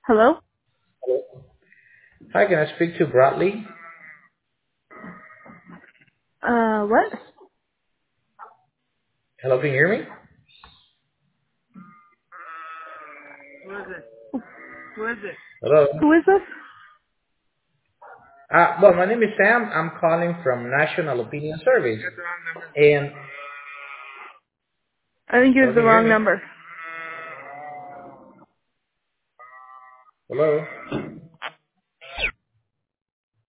Hello? Hi, can I speak to Bradley? What? Hello, can you hear me? Hello. Who is this? Well, my name is Sam. I'm calling from National Opinion Service. And I think you hello, have the can you hear wrong me? number. Hello.